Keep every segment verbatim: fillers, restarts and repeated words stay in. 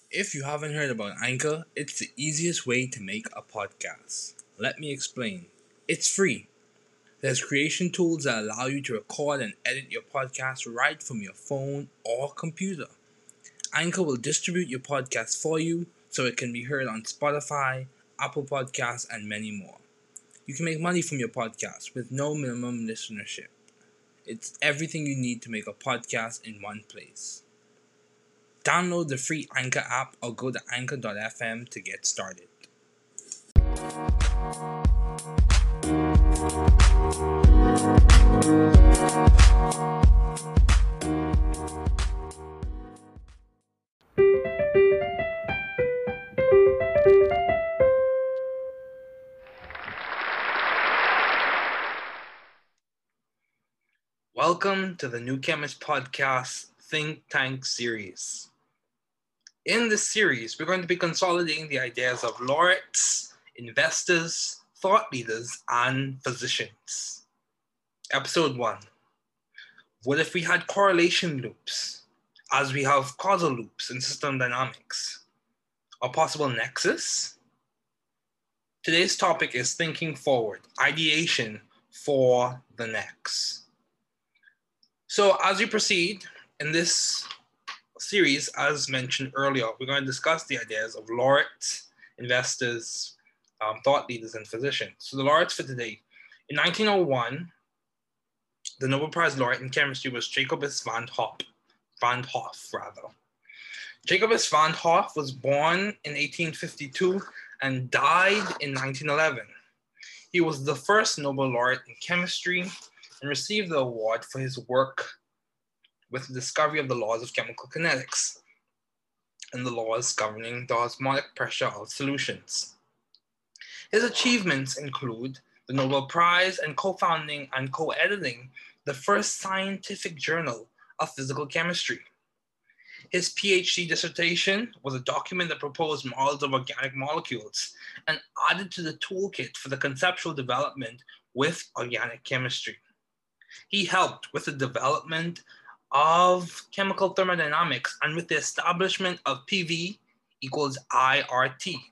If you haven't heard about Anchor, it's the easiest way to make a podcast. Let me explain. It's free. There's creation tools that allow you to record and edit your podcast right from your phone or computer. Anchor will distribute your podcast for you so it can be heard on Spotify, Apple Podcasts, and many more. You can make money from your podcast with no minimum listenership. It's everything you need to make a podcast in one place. Download the free Anchor app or go to anchor dot f m to get started. Welcome to the New Chemist Podcast Think Tank series. In this series, we're going to be consolidating the ideas of laureates, investors, thought leaders, and physicians. Episode one. What if we had correlation loops, as we have causal loops in system dynamics? A possible nexus? Today's topic is thinking forward, ideation for the next. So as we proceed in this series, as mentioned earlier, we're going to discuss the ideas of laureates, investors, um, thought leaders, and physicians. So the laureates for today. In nineteen oh one, the Nobel Prize laureate in chemistry was Jacobus van Hoff, van Hoff rather. Jacobus van Hoff was born in eighteen fifty-two and died in nineteen eleven. He was the first Nobel laureate in chemistry and received the award for his work with the discovery of the laws of chemical kinetics and the laws governing the osmotic pressure of solutions. His achievements include the Nobel Prize and co-founding and co-editing the first scientific journal of physical chemistry. His PhD dissertation was a document that proposed models of organic molecules and added to the toolkit for the conceptual development with organic chemistry. He helped with the development of chemical thermodynamics and with the establishment of P V equals I R T,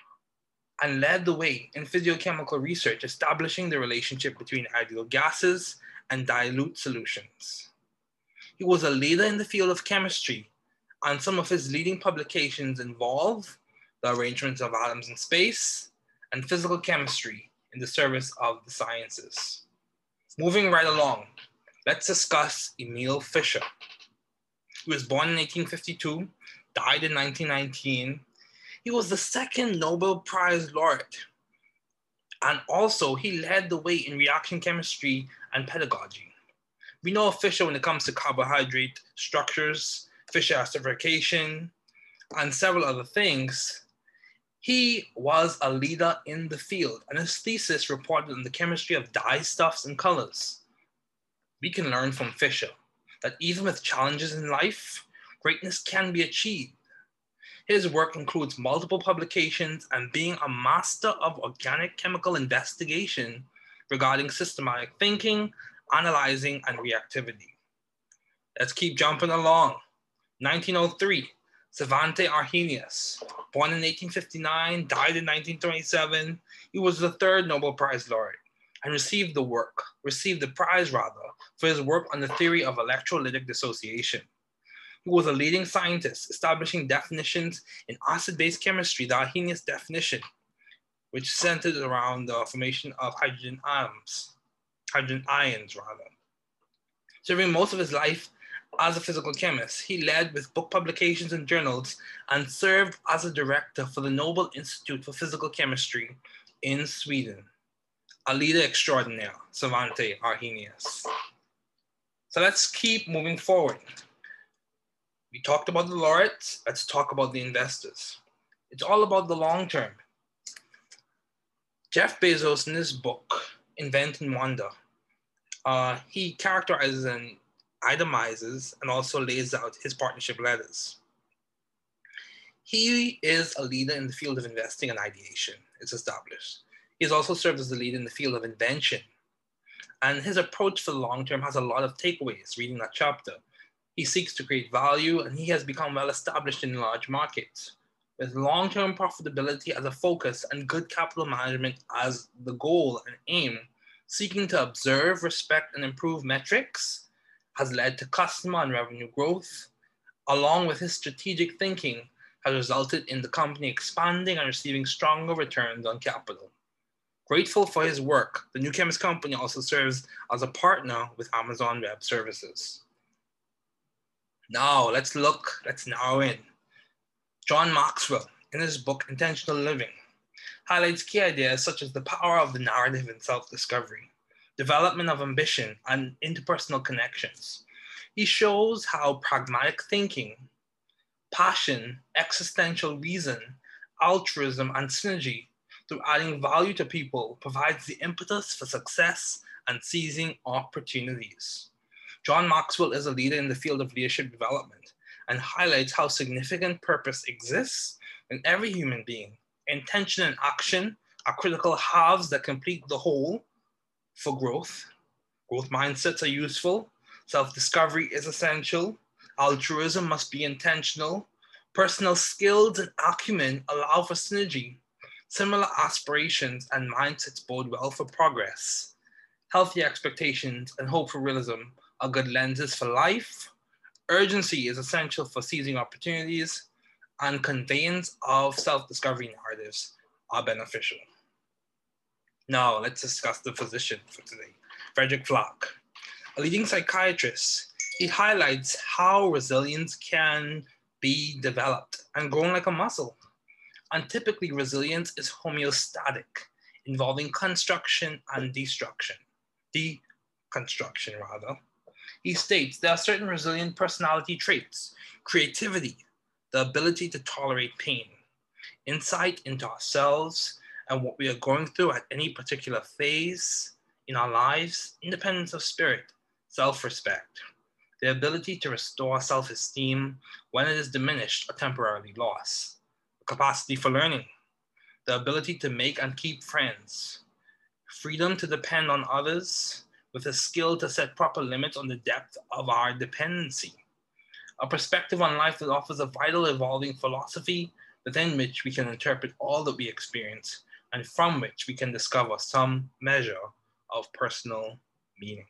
and led the way in physiochemical research, establishing the relationship between ideal gases and dilute solutions. He was a leader in the field of chemistry, and some of his leading publications involve the arrangements of atoms in space and physical chemistry in the service of the sciences. Moving right along, let's discuss Emil Fischer. He was born in eighteen fifty-two, died in nineteen nineteen. He was the second Nobel Prize laureate. And also, he led the way in reaction chemistry and pedagogy. We know of Fischer when it comes to carbohydrate structures, Fischer acidification, and several other things. He was a leader in the field, and his thesis reported on the chemistry of dyestuffs and colors. We can learn from Fischer that even with challenges in life, greatness can be achieved. His work includes multiple publications and being a master of organic chemical investigation regarding systematic thinking, analyzing, and reactivity. Let's keep jumping along. nineteen oh three, Svante Arrhenius. Born in eighteen fifty-nine, died in nineteen twenty-seven. He was the third Nobel Prize laureate and received the work, received the prize rather, for his work on the theory of electrolytic dissociation. He was a leading scientist, establishing definitions in acid-base chemistry, the Arrhenius definition, which centered around the formation of hydrogen atoms, hydrogen ions rather. Serving most of his life as a physical chemist, he led with book publications and journals and served as a director for the Nobel Institute for Physical Chemistry in Sweden. A leader extraordinaire, Svante Arrhenius. So let's keep moving forward. We talked about the laureates, let's talk about the investors. It's all about the long term. Jeff Bezos, in his book, Invent and Wonder, uh, he characterizes and itemizes and also lays out his partnership letters. He is a leader in the field of investing and ideation, it's established. He has also served as a leader in the field of invention. And his approach for the long term has a lot of takeaways reading that chapter. He seeks to create value, and he has become well established in large markets. With long-term profitability as a focus and good capital management as the goal and aim, seeking to observe, respect, and improve metrics has led to customer and revenue growth, along with his strategic thinking has resulted in the company expanding and receiving stronger returns on capital. Grateful for his work, the New Chemist Company also serves as a partner with Amazon Web Services. Now, let's look, let's narrow in. John Maxwell, in his book Intentional Living, highlights key ideas such as the power of the narrative in self-discovery, development of ambition, and interpersonal connections. He shows how pragmatic thinking, passion, existential reason, altruism, and synergy through adding value to people provides the impetus for success and seizing opportunities. John Maxwell is a leader in the field of leadership development and highlights how significant purpose exists in every human being. Intention and action are critical halves that complete the whole for growth. Growth mindsets are useful. Self-discovery is essential. Altruism must be intentional. Personal skills and acumen allow for synergy. Similar aspirations and mindsets bode well for progress. Healthy expectations and hope for realism are good lenses for life. Urgency is essential for seizing opportunities, and conveyance of self-discovery narratives are beneficial. Now, let's discuss the physician for today, Frederick Flack. A leading psychiatrist, he highlights how resilience can be developed and grown like a muscle. And typically, resilience is homeostatic, involving construction and destruction, deconstruction rather. He states there are certain resilient personality traits: creativity, the ability to tolerate pain, insight into ourselves and what we are going through at any particular phase in our lives, independence of spirit, self-respect, the ability to restore self-esteem when it is diminished or temporarily lost, the capacity for learning, the ability to make and keep friends, freedom to depend on others, with a skill to set proper limits on the depth of our dependency, a perspective on life that offers a vital evolving philosophy within which we can interpret all that we experience and from which we can discover some measure of personal meaning.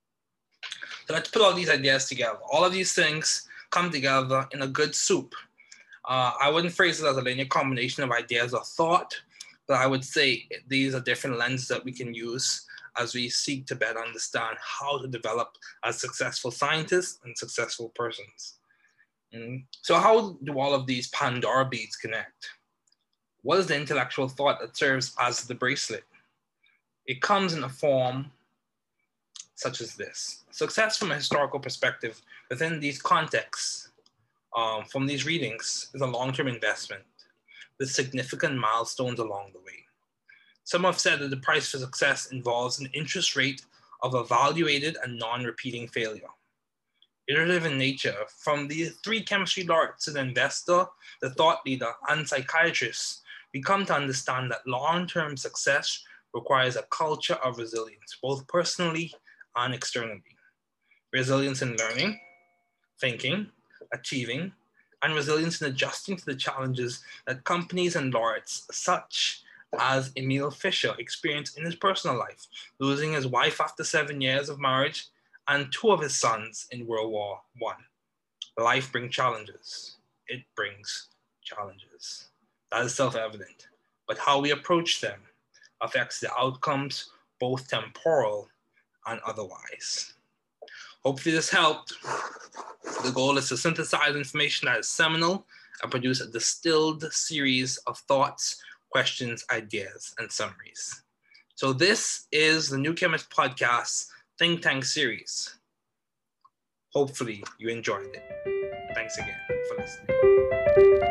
So let's put all these ideas together. All of these things come together in a good soup. Uh, I wouldn't phrase it as a linear combination of ideas or thought, but I would say these are different lenses that we can use as we seek to better understand how to develop as successful scientists and successful persons. Mm. So how do all of these Pandora beads connect? What is the intellectual thought that serves as the bracelet? It comes in a form such as this. Success from a historical perspective within these contexts, um, from these readings, is a long-term investment with significant milestones along the way. Some have said that the price for success involves an interest rate of evaluated and non-repeating failure. Iterative in nature, from the three chemistry laureates to the investor, the thought leader, and psychiatrist, we come to understand that long-term success requires a culture of resilience, both personally and externally. Resilience in learning, thinking, achieving, and resilience in adjusting to the challenges that companies and laureates such as Emil Fischer experienced in his personal life, losing his wife after seven years of marriage and two of his sons in World War One. Life brings challenges. It brings challenges. That is self-evident. But how we approach them affects the outcomes, both temporal and otherwise. Hopefully this helped. The goal is to synthesize information that is seminal and produce a distilled series of thoughts, questions, ideas, and summaries. So this is the New Chemist Podcast Think Tank series. Hopefully you enjoyed it. Thanks again for listening.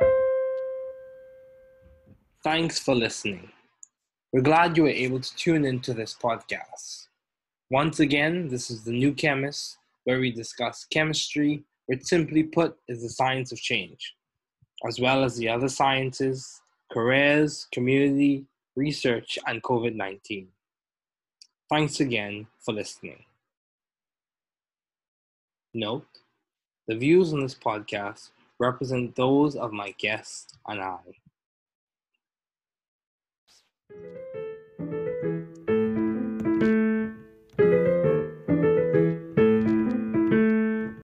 Thanks for listening. We're glad you were able to tune into this podcast. Once again, this is the New Chemist, where we discuss chemistry, which simply put is the science of change, as well as the other sciences, careers, community, research, and COVID nineteen. Thanks again for listening. Note, The views on this podcast represent those of my guests and I.